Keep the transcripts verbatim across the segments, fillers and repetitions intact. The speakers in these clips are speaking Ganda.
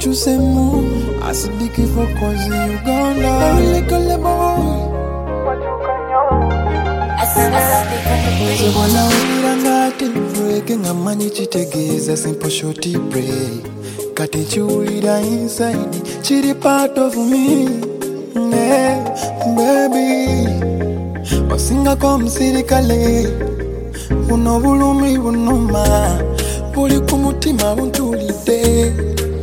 chusemu asidiki for cause Uganda I really call them boy Zebona uirangati Breaking ngamani chitegeza simple shorty break Kati chulida inside Chiri part of me Yeah, baby Osinga komsiri kale Uno bulumi bunuma Buli kumutima buntulide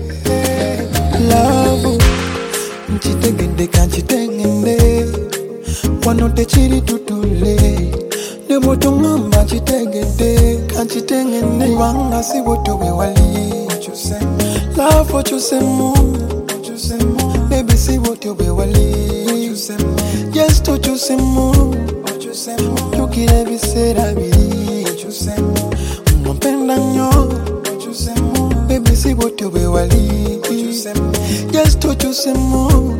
Love Nchitegende kanchitegende Wanote chiri tutule Nebo tungamba chitegende Kanchitegende Wanga si woto we wali Love what you say more Baby see what you be wali Yes to you say more You kire bisera biri Mpenda nyo Baby see what you be wali Yes to you say more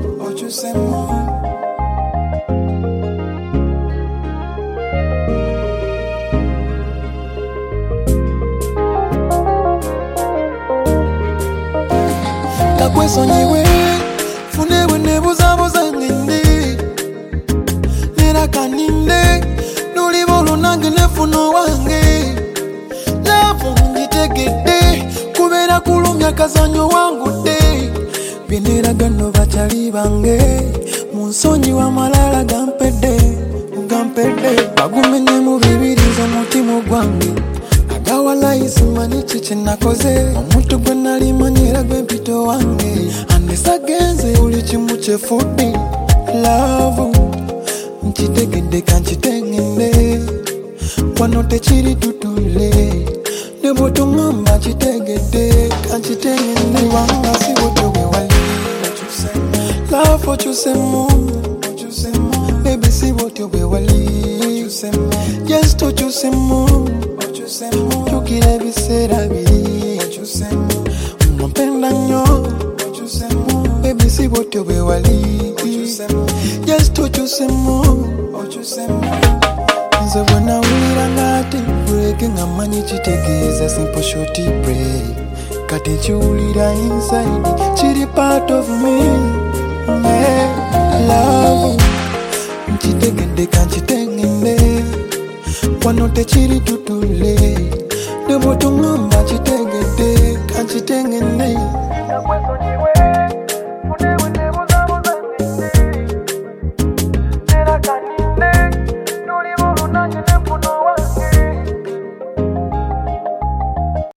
Kweso nyiwe Funewe nebuza buza ninde Nera kaninde Nulibolo nange nefuno wange Lafu njitegede Kubera kulumya kazanyo wangu de Byenera gano bachali bange Munsonyi wa malala gampede Gampede Bagumenye mu bibiriza mutimu gwange Agawala isimani chiche nakoze Omuntu gwe nalimanyira gwe mpito wange Anesa genze uli chimuche fudi Love Nchitegende kanchitegende Wanote chiri tutule Nebo tungamba chitegede Kanchitegende Wanga si woto we wali Love what you say more Baby si woto we wali Yes to you say more You kire bisera biri Mpenda nyo Baby si wote we wali Yes to you say more Nze wana uirangati Breaking amani chitegeza simple shorty break Kati chulida inside Chiri part of me Yeah, love Nchitegende kanchitegende Wanote chiri tutule